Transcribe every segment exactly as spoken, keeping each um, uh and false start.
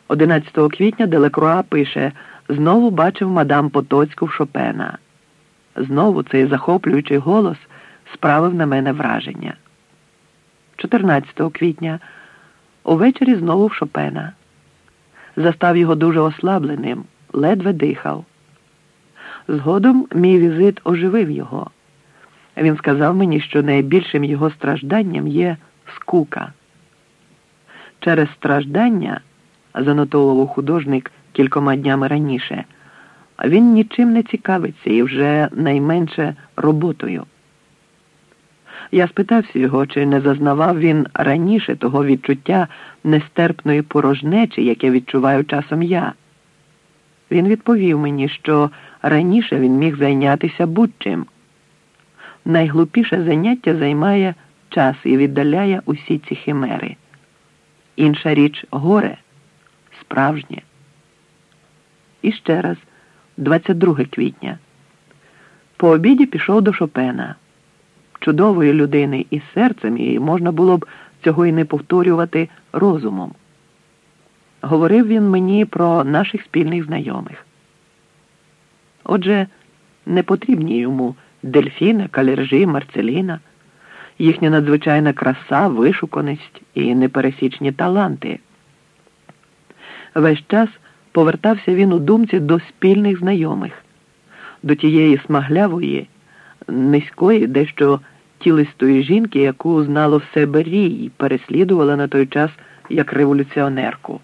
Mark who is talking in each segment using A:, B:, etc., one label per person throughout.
A: одинадцятого квітня Делакруа пише: «Знову бачив мадам Потоцьку в Шопена». Знову цей захоплюючий голос справив на мене враження. чотирнадцятого квітня. Увечері знову в Шопена. Застав його дуже ослабленим, ледве дихав. Згодом мій візит оживив його. Він сказав мені, що найбільшим його стражданням є скука. Через страждання, занотовував художник кількома днями раніше, він нічим не цікавиться і вже найменше роботою. Я спитався його, чи не зазнавав він раніше того відчуття нестерпної порожнечі, яке відчуваю часом я. Він відповів мені, що раніше він міг зайнятися будь-чим. Найглупіше заняття займає час і віддаляє усі ці химери. Інша річ – горе, справжнє. І ще раз, двадцять друге квітня. По обіді пішов до Шопена. Чудової людини і серцем, і можна було б цього і не повторювати розумом. Говорив він мені про наших спільних знайомих. Отже, не потрібні йому Дельфіна, Калержі, Марцеліна, їхня надзвичайна краса, вишуканість і непересічні таланти. Весь час повертався він у думці до спільних знайомих, до тієї смаглявої, низької, дещо тілистої жінки, яку знало все Бері і переслідувала на той час як революціонерку.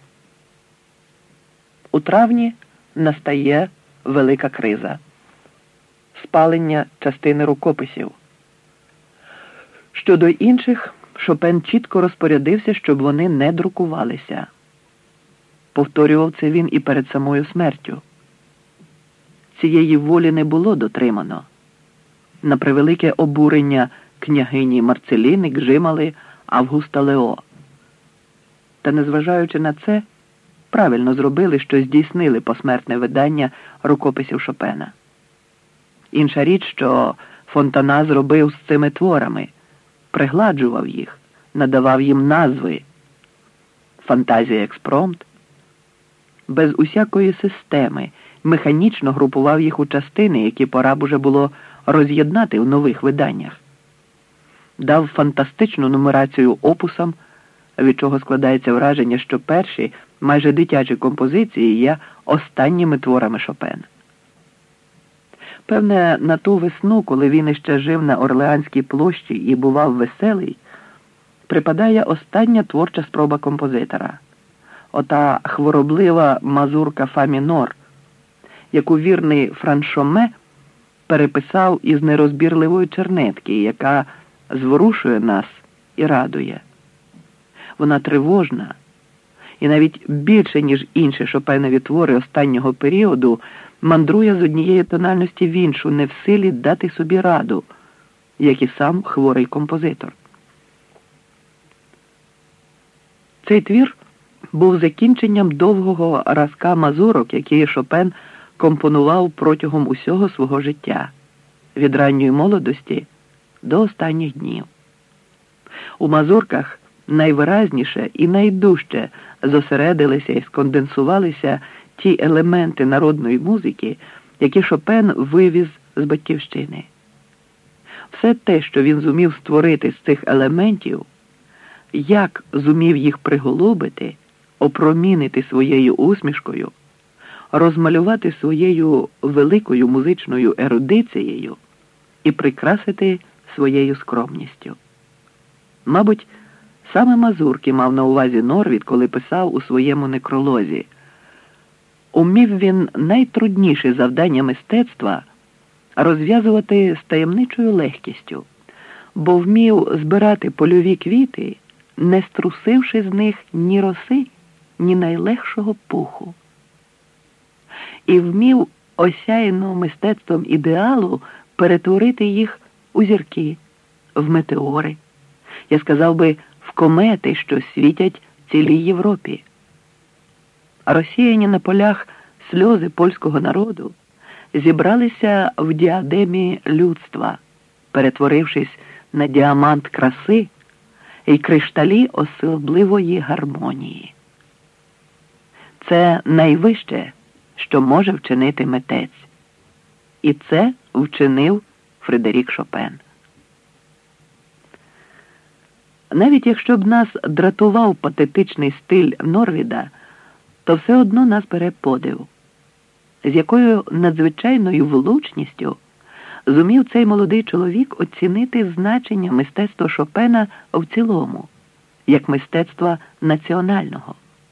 A: У травні настає велика криза. Спалення частини рукописів. Щодо інших, Шопен чітко розпорядився, щоб вони не друкувалися. Повторював це він і перед самою смертю. Цієї волі не було дотримано. На превелике обурення княгині Марцеліни гжимали Августа Лео. Та, незважаючи на це, правильно зробили, що здійснили посмертне видання рукописів Шопена. Інша річ, що Фонтана зробив з цими творами, пригладжував їх, надавав їм назви. Фантазія експромт. Без усякої системи механічно групував їх у частини, які пора б уже було роз'єднати в нових виданнях. Дав фантастичну нумерацію опусам, від чого складається враження, що перші, майже дитячі композиції є останніми творами Шопена. Певне, на ту весну, коли він іще жив на Орлеанській площі і бував веселий, припадає остання творча спроба композитора. Ота хвороблива мазурка фа мінор, яку вірний Франшоме переписав із нерозбірливої чернетки, яка зворушує нас і радує. Вона тривожна, і навіть більше, ніж інші Шопенові твори останнього періоду, мандрує з однієї тональності в іншу, не в силі дати собі раду, як і сам хворий композитор. Цей твір був закінченням довгого разка мазурок, які Шопен компонував протягом усього свого життя, від ранньої молодості до останніх днів. У мазурках найвиразніше і найдужче зосередилися і сконденсувалися ті елементи народної музики, які Шопен вивіз з батьківщини. Все те, що він зумів створити з цих елементів, як зумів їх приголубити, опромінити своєю усмішкою, розмалювати своєю великою музичною ерудицією і прикрасити своєю скромністю. Мабуть, саме мазурки мав на увазі Норвід, коли писав у своєму некролозі. Умів він найтрудніші завдання мистецтва розв'язувати з таємничою легкістю, бо вмів збирати польові квіти, не струсивши з них ні роси, ні найлегшого пуху. І вмів осяяну мистецтвом ідеалу перетворити їх у зірки, в метеори, я сказав би, в комети, що світять цілій Європі. Розсіяні на полях сльози польського народу зібралися в діадемі людства, перетворившись на діамант краси і кришталі особливої гармонії. Це найвище, що може вчинити митець. І це вчинив Фредерік Шопен. Навіть якщо б нас дратував патетичний стиль Норвіда, то все одно нас бере подив, з якою надзвичайною влучністю зумів цей молодий чоловік оцінити значення мистецтва Шопена в цілому, як мистецтва національного.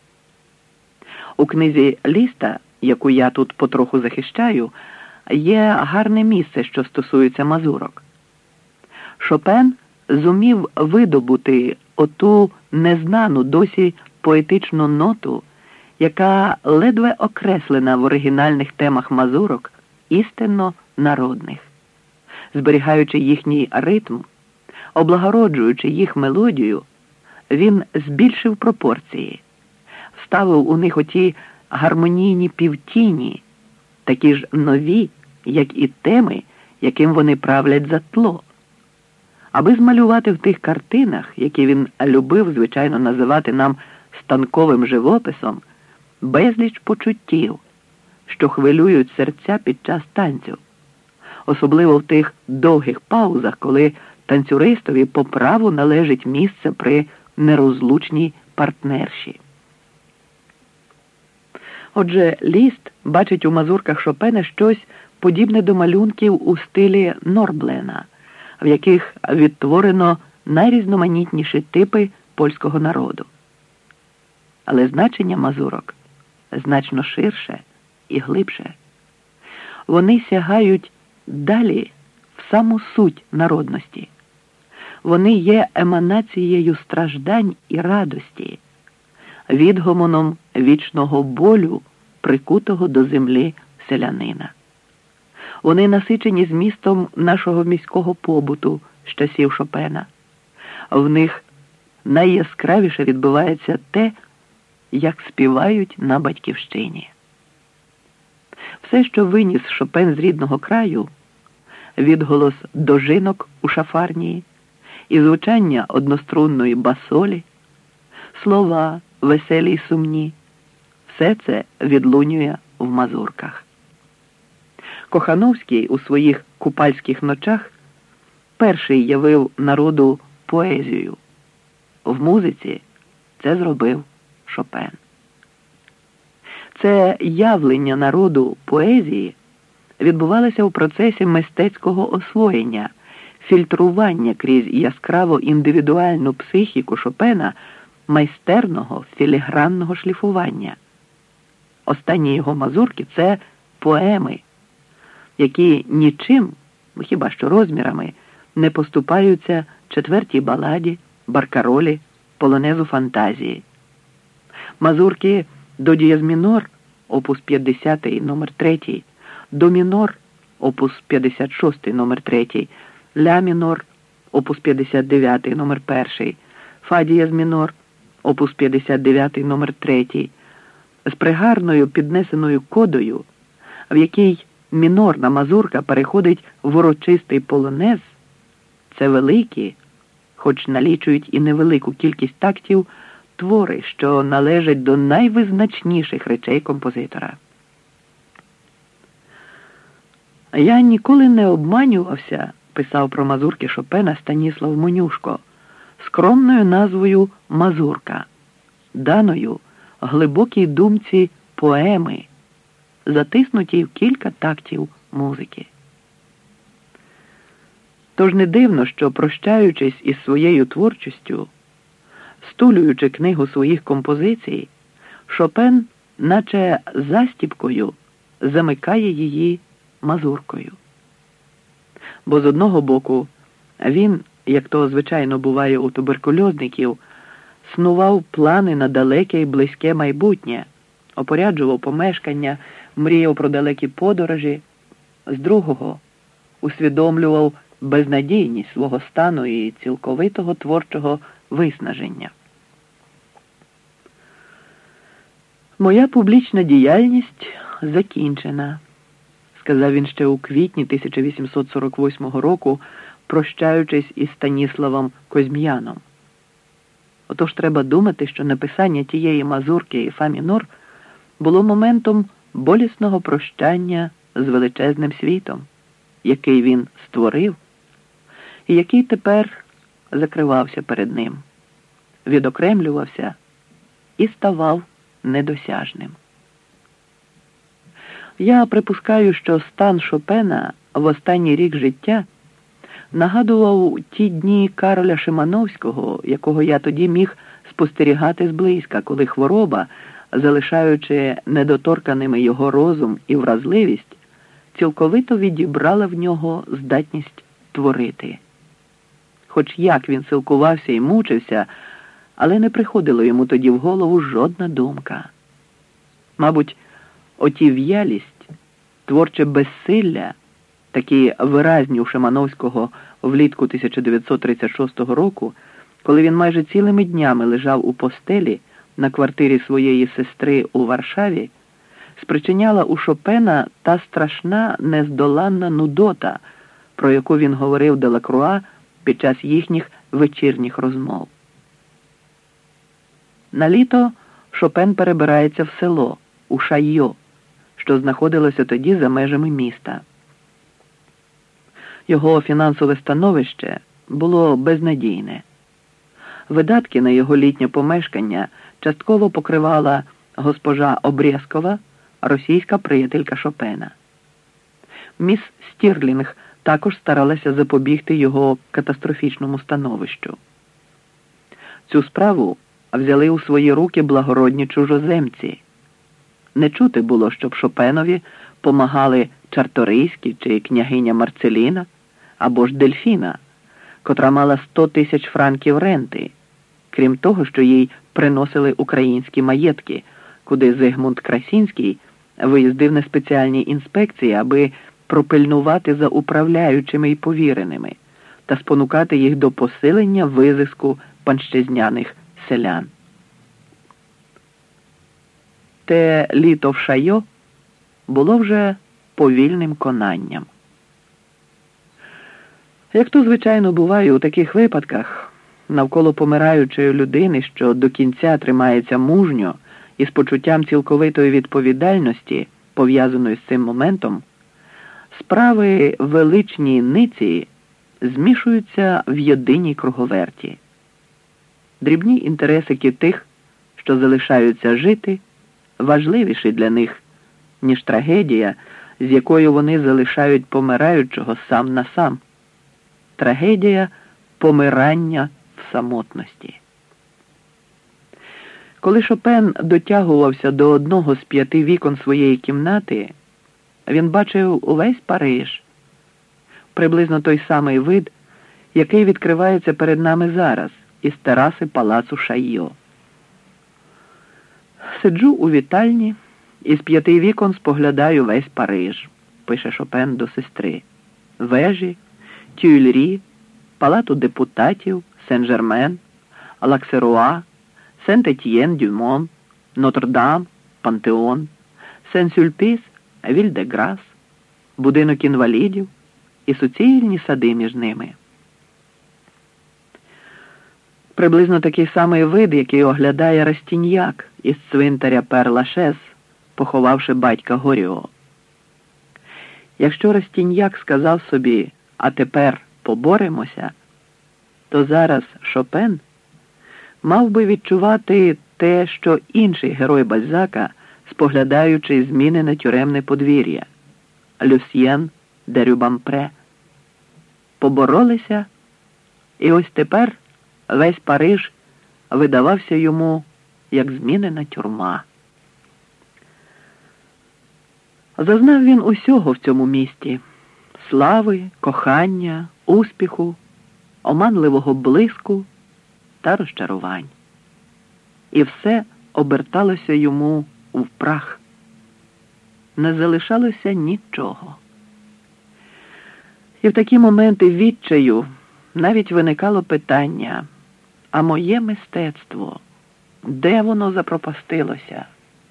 A: У книзі Ліста, яку я тут потроху захищаю, є гарне місце, що стосується мазурок. Шопен зумів видобути оту незнану досі поетичну ноту, яка ледве окреслена в оригінальних темах мазурок, істинно народних. Зберігаючи їхній ритм, облагороджуючи їх мелодію, він збільшив пропорції, вставив у них оті гармонійні півтіні, такі ж нові, як і теми, яким вони правлять за тло. Аби змалювати в тих картинах, які він любив, звичайно, називати нам станковим живописом, безліч почуттів, що хвилюють серця під час танцю, особливо в тих довгих паузах, коли танцюристові по праву належить місце при нерозлучній партнерші. Отже, Ліст бачить у мазурках Шопена щось подібне до малюнків у стилі Норблена, в яких відтворено найрізноманітніші типи польського народу. Але значення мазурок значно ширше і глибше. Вони сягають далі в саму суть народності. Вони є еманацією страждань і радості, відгомоном вічного болю, прикутого до землі селянина. Вони насичені змістом нашого міського побуту з часів Шопена. В них найяскравіше відбувається те, як співають на батьківщині. Все, що виніс Шопен з рідного краю, відголос дожинок у шафарнії і звучання однострунної басолі, слова веселі й сумні, все це відлунює в мазурках. Кохановський у своїх купальських ночах перший явив народу поезію. В музиці це зробив Шопен. Це явлення народу поезії відбувалося у процесі мистецького освоєння, фільтрування крізь яскраво індивідуальну психіку Шопена майстерного філігранного шліфування. Останні його мазурки – це поеми, які нічим, хіба що розмірами, не поступаються четвертій баладі, баркаролі, полонезу фантазії. Мазурки до дієз мінор, опус п'ятдесят, номер три, до мінор, опус п'ятдесят шість, номер три, ля мінор, опус п'ятдесят дев'ять, номер один, фа дієз мінор, опус п'ятдесят дев'ять, номер три, з пригарною піднесеною кодою, в якій мінорна мазурка переходить в урочистий полонез, це великі, хоч налічують і невелику кількість тактів, твори, що належать до найвизначніших речей композитора. «Я ніколи не обманювався», писав про мазурки Шопена Станіслав Монюшко, скромною назвою «Мазурка», даною глибокій думці поеми, затиснутій в кілька тактів музики. Тож не дивно, що, прощаючись із своєю творчістю, стулюючи книгу своїх композицій, Шопен, наче застіпкою, замикає її мазуркою. Бо з одного боку він, як то звичайно буває у туберкульозників, снував плани на далеке і близьке майбутнє, опоряджував помешкання, мріяв про далекі подорожі, з другого усвідомлював безнадійність свого стану і цілковитого творчого виснаження. «Моя публічна діяльність закінчена», сказав він ще у квітні тисяча вісімсот сорок восьмого року, прощаючись із Станіславом Козьм'яном. Отож треба думати, що написання тієї мазурки і фа мінор було моментом болісного прощання з величезним світом, який він створив і який тепер закривався перед ним, відокремлювався і ставав недосяжним. Я припускаю, що стан Шопена в останній рік життя нагадував ті дні Кароля Шимановського, якого я тоді міг спостерігати зблизька, коли хвороба, залишаючи недоторканими його розум і вразливість, цілковито відібрала в нього здатність творити. Хоч як він силкувався і мучився, але не приходило йому тоді в голову жодна думка. Мабуть, оті в'ялість, творче безсилля, такі виразні у Шимановського влітку тисяча дев'ятсот тридцять шостого року, коли він майже цілими днями лежав у постелі на квартирі своєї сестри у Варшаві, спричиняла у Шопена та страшна нездоланна нудота, про яку він говорив Делакруа під час їхніх вечірніх розмов. На літо Шопен перебирається в село, у Шайо, що знаходилося тоді за межами міста. Його фінансове становище було безнадійне. Видатки на його літнє помешкання частково покривала госпожа Обрєскова, російська приятелька Шопена. Міс Стірлінг також старалася запобігти його катастрофічному становищу. Цю справу взяли у свої руки благородні чужоземці. Не чути було, щоб Шопенові помагали Чарторийські чи княгиня Марцеліна, або ж Дельфіна, котра мала сто тисяч франків ренти, крім того, що їй приносили українські маєтки, куди Зигмунд Красінський виїздив на спеціальні інспекції, аби пропильнувати за управляючими й повіреними та спонукати їх до посилення визиску панщезняних селян. Те літо в Шайо було вже повільним конанням. Як то, звичайно, буває у таких випадках, навколо помираючої людини, що до кінця тримається мужньо і з почуттям цілковитої відповідальності, пов'язаної з цим моментом, справи величні ниці змішуються в єдиній круговерті. Дрібні інтересики тих, що залишаються жити, важливіші для них, ніж трагедія, з якою вони залишають помираючого сам на сам. Трагедія помирання в самотності. Коли Шопен дотягувався до одного з п'яти вікон своєї кімнати, він бачив увесь Париж, приблизно той самий вид, який відкривається перед нами зараз із тераси палацу Шайо. Сиджу у вітальні і з п'яти вікон споглядаю весь Париж, пише Шопен до сестри. Вежі, Тюйльрі, палату депутатів, Сен-Жермен, Лаксеруа, Сент-Етьєн-Дюмон, Нотр-Дам, Пантеон, Сен-Сюльпіс, Віль-де-Грас, будинок інвалідів і суцільні сади між ними. Приблизно такий самий вид, який оглядає Растіньяк із цвинтаря Пер-Лашез, поховавши батька Горіо. Якщо Растіньяк сказав собі «а тепер поборемося», то зараз Шопен мав би відчувати те, що інший герой Бальзака, споглядаючи змінене тюремне подвір'я – Люсьєн де Рюбампре. Поборолися, і ось тепер весь Париж видавався йому як змінена тюрма. Зазнав він усього в цьому місті – слави, кохання, успіху, оманливого блиску та розчарувань. І все оберталося йому в прах. Не залишалося нічого. І в такі моменти відчаю навіть виникало питання, а моє мистецтво, де воно запропастилося?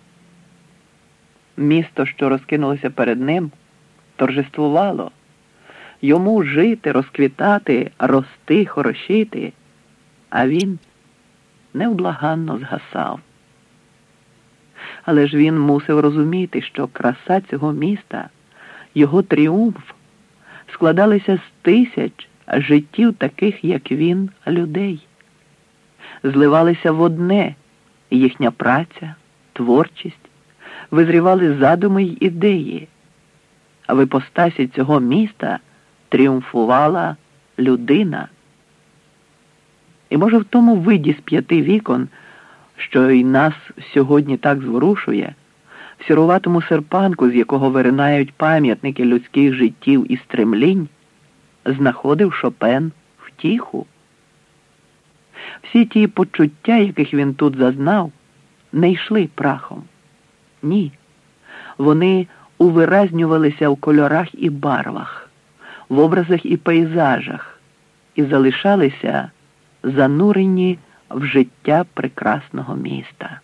A: Місто, що розкинулося перед ним, торжествувало. Йому жити, розквітати, рости, хорошіти, а він невблаганно згасав. Але ж він мусив розуміти, що краса цього міста, його тріумф складалися з тисяч життів таких, як він, людей. Зливалися в одне їхня праця, творчість, визрівали задуми й ідеї. А в іпостасі цього міста тріумфувала людина. І може в тому виді з п'яти вікон, що й нас сьогодні так зворушує, в сіруватому серпанку, з якого виринають пам'ятники людських життів і стремлінь, знаходив Шопен втіху. Всі ті почуття, яких він тут зазнав, не йшли прахом. Ні. Вони увиразнювалися в кольорах і барвах, в образах і пейзажах, і залишалися занурені в життя прекрасного міста.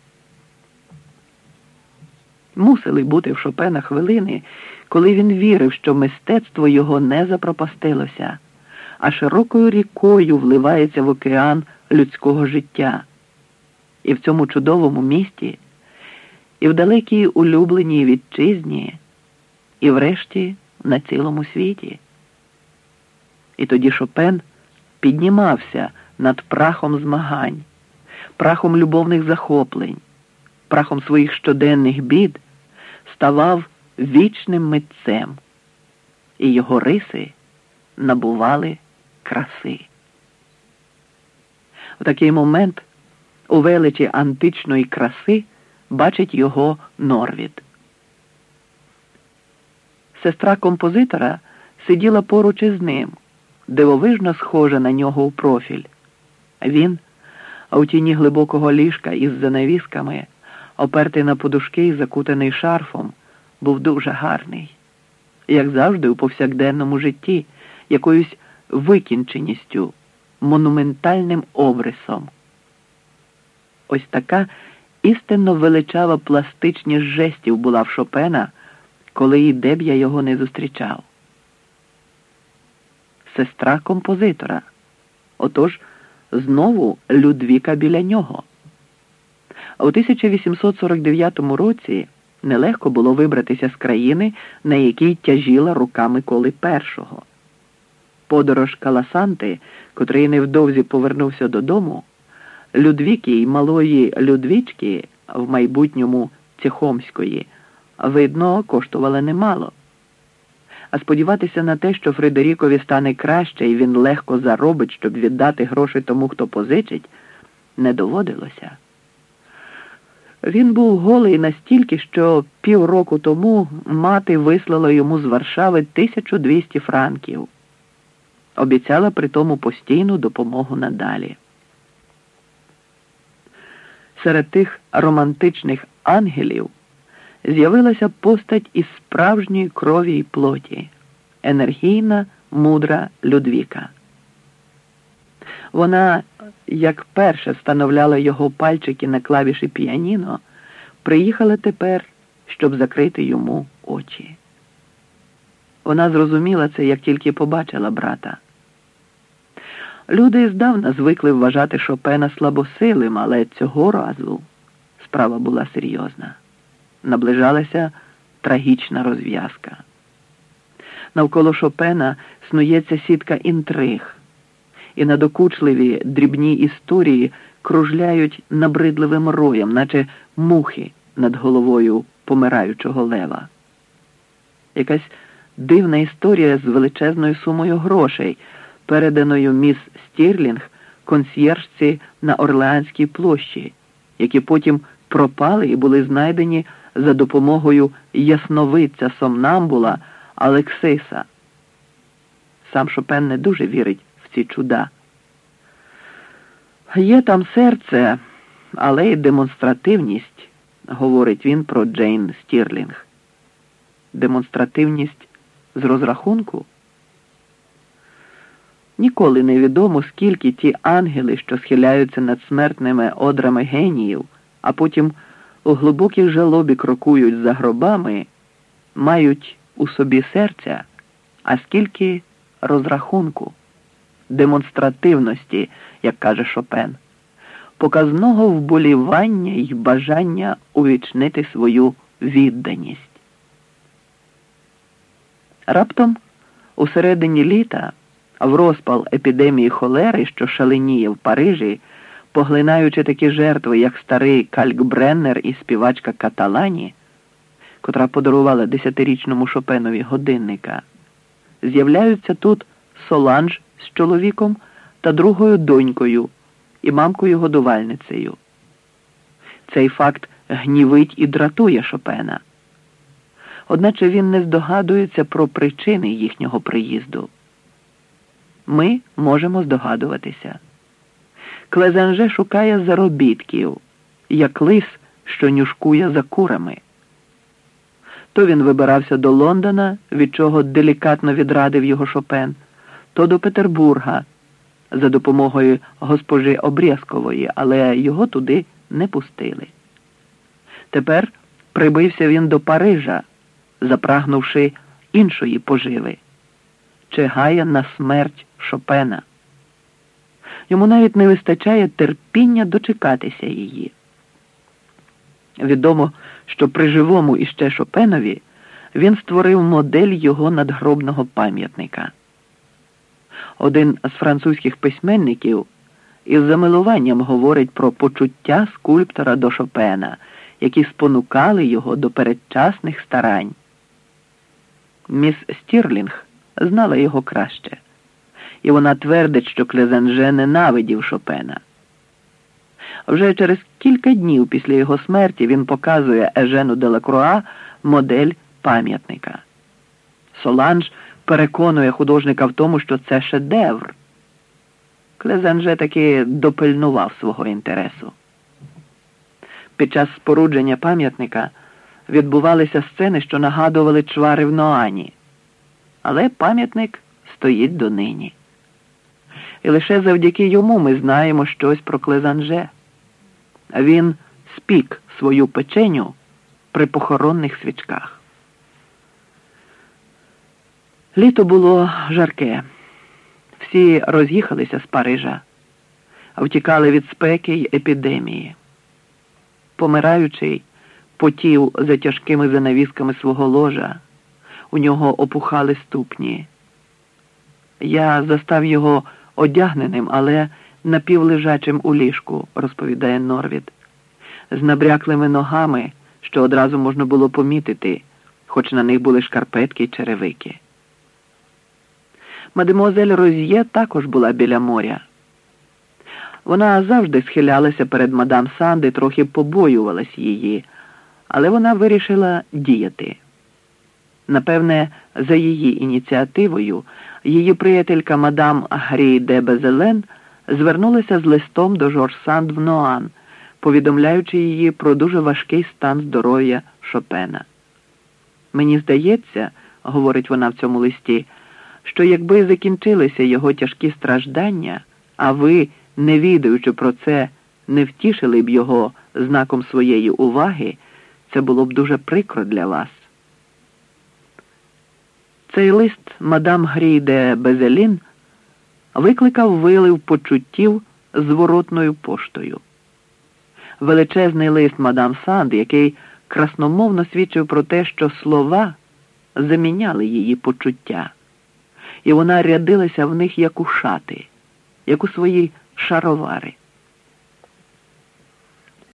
A: Мусили бути в Шопена хвилини, коли він вірив, що мистецтво його не запропастилося, а широкою рікою вливається в океан людського життя. І в цьому чудовому місті, і в далекій улюбленій вітчизні, і врешті на цілому світі. І тоді Шопен піднімався над прахом змагань, прахом любовних захоплень, прахом своїх щоденних бід, ставав вічним митцем, і його риси набували краси. У такий момент у величі античної краси бачить його Норвід. Сестра композитора сиділа поруч із ним, дивовижно схожа на нього у профіль. Він, а у тіні глибокого ліжка із занавісками, опертий на подушки і закутаний шарфом, був дуже гарний. Як завжди у повсякденному житті, якоюсь викінченістю, монументальним обрисом. Ось така істинно величава пластичність жестів була в Шопена, коли і де б я його не зустрічав. Сестра композитора. Отож, знову Людвіка біля нього. А у тисяча вісімсот сорок дев'ятому році нелегко було вибратися з країни, на якій тяжіла рука Миколи Першого. Подорож Каласанти, котрий невдовзі повернувся додому, Людвіки й малої Людвічки, в майбутньому Цехомської, видно, коштувала немало. А сподіватися на те, що Фредерікові стане краще і він легко заробить, щоб віддати гроші тому, хто позичить, не доводилося. Він був голий настільки, що півроку тому мати вислала йому з Варшави тисячу двісті франків. Обіцяла при тому постійну допомогу надалі. Серед тих романтичних ангелів з'явилася постать із справжньої крові й плоті, енергійна, мудра Людвіка. Вона, як перша встановляла його пальчики на клавіші піаніно, приїхала тепер, щоб закрити йому очі. Вона зрозуміла це, як тільки побачила брата. Люди здавна звикли вважати Шопена слабосилим, але цього разу справа була серйозна. Наближалася трагічна розв'язка. Навколо Шопена снується сітка інтриг, і надокучливі дрібні історії кружляють набридливим роєм, наче мухи над головою помираючого лева. Якась дивна історія з величезною сумою грошей, переданою міс Стірлінг консьєржці на Орлеанській площі, які потім пропали і були знайдені за допомогою ясновидця сомнамбула Алексиса. Сам Шопен не дуже вірить в ці чуда. Є там серце, але й демонстративність, говорить він про Джейн Стірлінг. Демонстративність з розрахунку? Ніколи не відомо, скільки ті ангели, що схиляються над смертними одрами геніїв, а потім у глибокій жалобі крокують за гробами, мають у собі серця, а скільки розрахунку, демонстративності, як каже Шопен, показного вболівання й бажання увічнити свою відданість. Раптом, у середині літа, в розпал епідемії холери, що шаленіє в Парижі, поглинаючи такі жертви, як старий Калькбреннер і співачка Каталані, котра подарувала десятирічному Шопенові годинника, з'являються тут Соланж з чоловіком та другою донькою і мамкою-годувальницею. Цей факт гнівить і дратує Шопена. Одначе він не здогадується про причини їхнього приїзду. Ми можемо здогадуватися. Клезанже шукає заробітків, як лис, що нюшкує за курами. То він вибирався до Лондона, від чого делікатно відрадив його Шопен, то до Петербурга, за допомогою госпожи Обрєзкової, але його туди не пустили. Тепер прибився він до Парижа, запрагнувши іншої поживи, чигає на смерть Шопена. Йому навіть не вистачає терпіння дочекатися її. Відомо, що при живому іще Шопенові він створив модель його надгробного пам'ятника. Один з французьких письменників із замилуванням говорить про почуття скульптора до Шопена, які спонукали його до передчасних старань. Міс Стірлінг знала його краще, і вона твердить, що Клезанже ненавидів Шопена. Вже через кілька днів після його смерті він показує Ежену Делакруа модель пам'ятника. Соланж переконує художника в тому, що це шедевр. Клезанже таки допильнував свого інтересу. Під час спорудження пам'ятника відбувалися сцени, що нагадували чвари в Ноані. Але пам'ятник стоїть донині. І лише завдяки йому ми знаємо щось про Клезанже. Він спік свою печеню при похоронних свічках. Літо було жарке. Всі роз'їхалися з Парижа, втікали від спеки й епідемії. Помираючий потів за тяжкими занавісками свого ложа, у нього опухали ступні. Я застав його одягненим, але напівлежачим у ліжку, розповідає Норвід, з набряклими ногами, що одразу можна було помітити, хоч на них були шкарпетки й черевики. Мадемуазель Розьє також була біля моря. Вона завжди схилялася перед мадам Санд і трохи побоювалась її, але вона вирішила діяти. Напевне, за її ініціативою, її приятелька мадам Грі де Безелен звернулася з листом до Жорж Санд в Ноан, повідомляючи її про дуже важкий стан здоров'я Шопена. «Мені здається, — говорить вона в цьому листі, — що якби закінчилися його тяжкі страждання, а ви, не відаючи про це, не втішили б його знаком своєї уваги, це було б дуже прикро для вас». Цей лист мадам Грі де Безелін викликав вилив почуттів зворотною поштою. Величезний лист мадам Санд, який красномовно свідчив про те, що слова заміняли її почуття, і вона рядилася в них як у шати, як у свої шаровари.